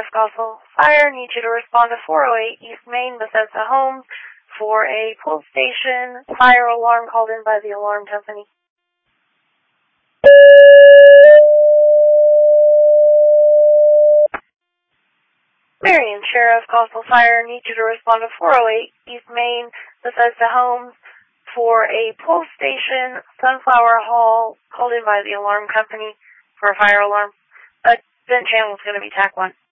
Coastal Fire needs you to respond to 408 East Main, Bethesda Homes, for a pull station fire alarm called in by the alarm company. Marion, Sheriff, Coastal Fire needs you to respond to 408 East Main, Bethesda Homes, for a pull station Sunflower Hall called in by the alarm company for a fire alarm. Vent channel is going to be TAC 1.